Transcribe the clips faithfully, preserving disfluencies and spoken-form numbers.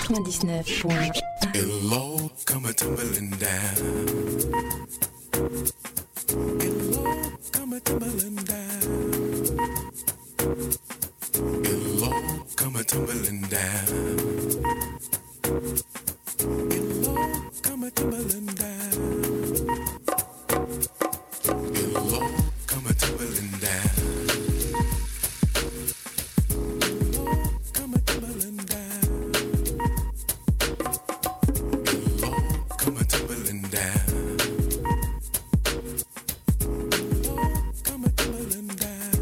quatre-vingt-dix-neuf point un. It'll all come tumbling down. It'll all come tumbling down. It'll all come tumbling down. It'll all come tumbling down. It'll all come tumbling down. It'll all come tumbling down. It'll all come tumbling down. It'll all come tumbling down.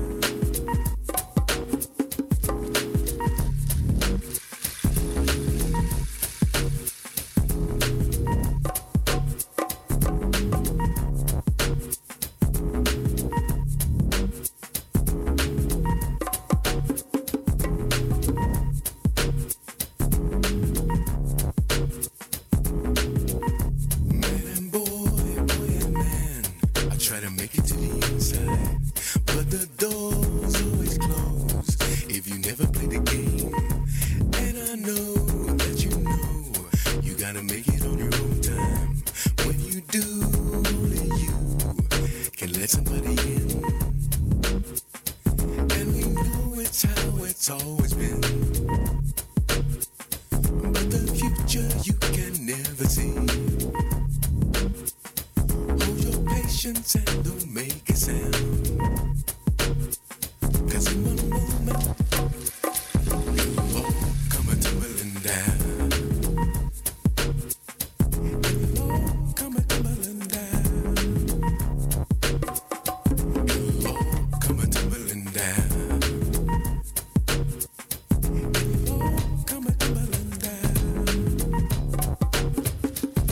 Man and boy, boy and man, I try to make it to the inside, but the door's always closed if you never play the game. And I know that you know you gotta make it on your own time. When you do, only you can let somebody in. And we know it's how it's always been, but the future you can never see. Hold your patience and don't make a sound, 'cause in one moment it'll all come tumbling down. It'll all come tumbling down. It'll all come tumbling down. It'll all come tumbling down.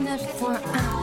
neuf point un.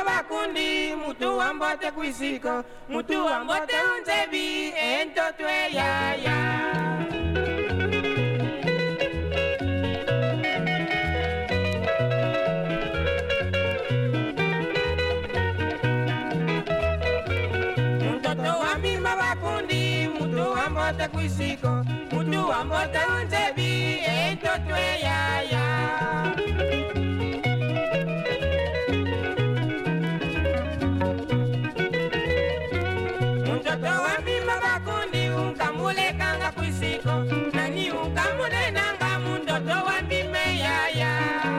bakundi mutu wambote kwisiko mutu wambote unzebi entotwe ya ya mtoto wa mima bakundi mutu wambote kwisiko mutu wambote unzebi entotwe ya ya nani unkamune nanga mundoto wa mbime ya ya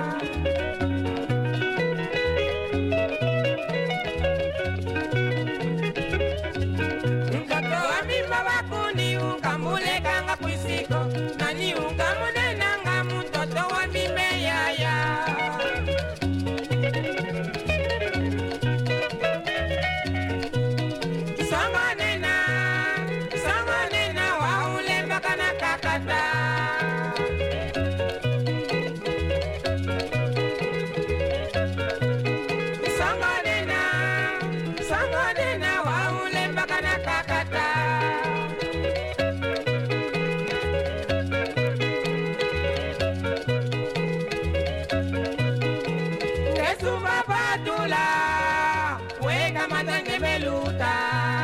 mundoto wa mbime bakundi unkamule kanga kwisiko nani unkamune nanga mundoto wa mbime ya ya Sanganena Sanganena waule makana kakata Sanganena Sanganena waule makana kakata Kesuma patula weka matange meluta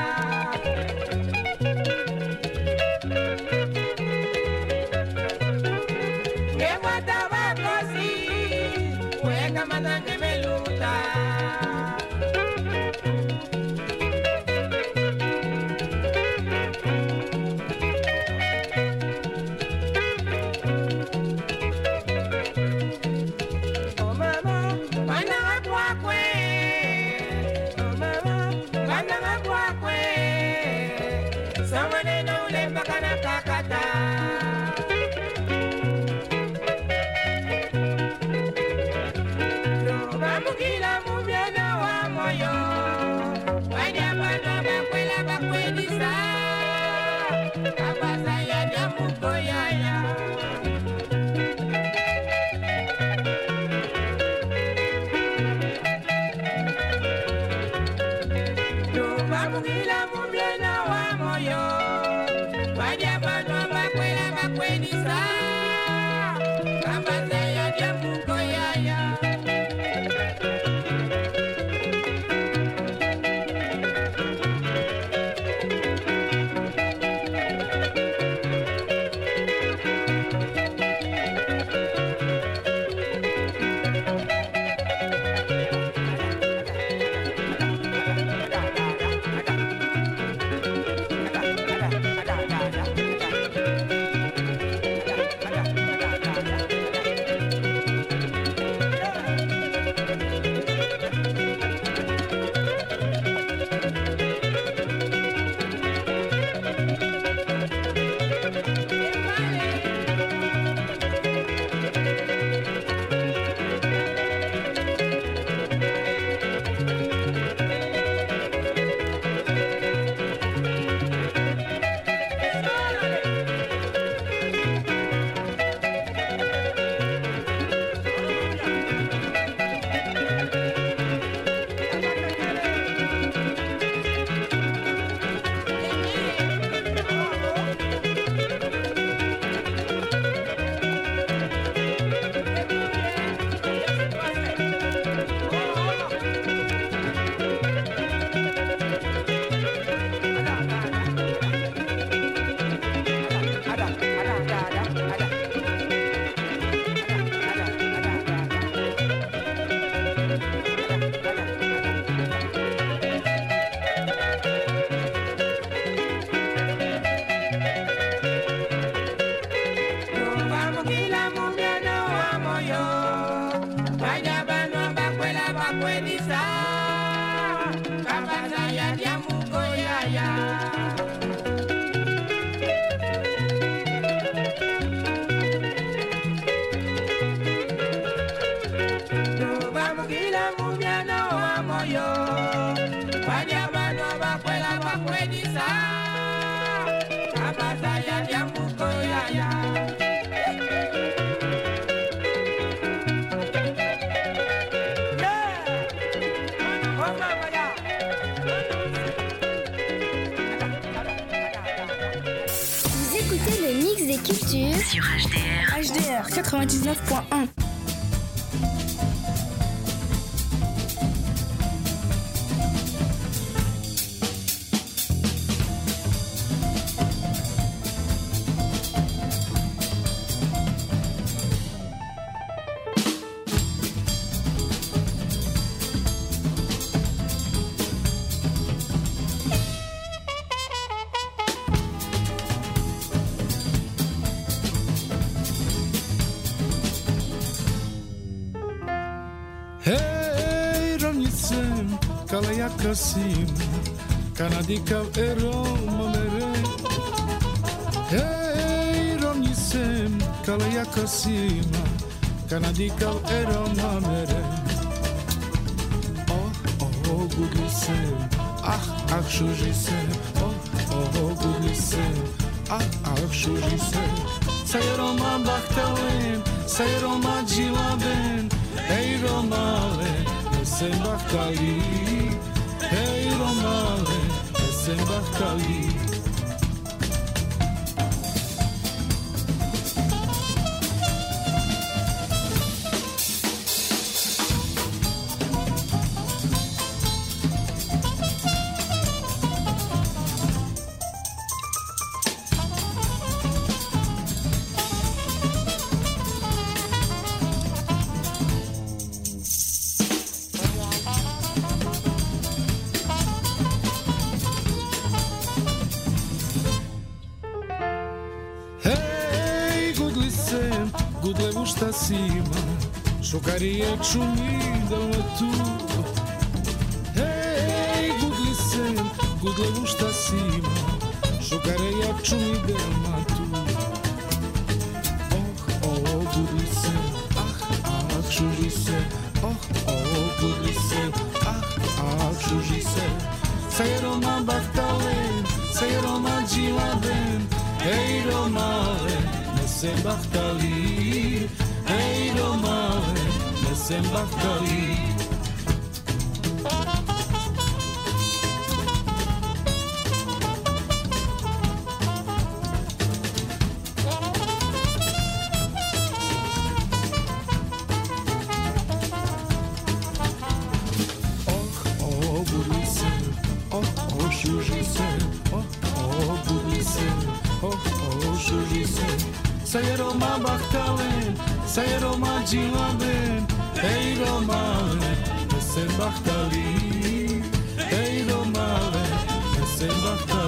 Manange meluta Oh mama mananga kwakwe Oh mama mananga kwakwe Samane no ulemba kana kakata Mukila mubyana wa moyo Wanya bano bakwela bakwedisa Kabaza ya damuko ya ya Numa mukila mubyana wa moyo Wanya bano bakwela bakwedisa Kabaza ya damuko ya ya et culture sur H D R. H D R quatre-vingt-dix-neuf point un. Hey, ravnicem, kalaya kasim, kanadika eroma mere. Hey, ravnicem, kalaya kasim, kanadika eroma mere. Oh, oh, gudlisem, ah, ah, shujisem, oh, oh, gudlisem, ah, ah, shujisem. Sayroma baktalem, sayroma jilaben. Hey Romale, sen baktali. Hey Romale, sen baktali. Gudle vušta sima, šokarije čumi delno tu. Hej, gudli se, gudle vušta sima, šokarije čumi delno tu. Oh, oh, gudli se, ah, ah, šuži se. Oh, oh, gudli se, ah, ah, šuži se. Sajeroma baktalen, sajeroma džilaben. Hej, romale, se baktali, hey romale, ne sem baktali. Oh, oh, budli se, oh, oh, šuži se, oh, oh, budli se, oh, oh, šuži se. Sajeroma baktalen, sajeroma džilaben. Hey romale, ne sem baktali. Hey romale, ne sem baktali.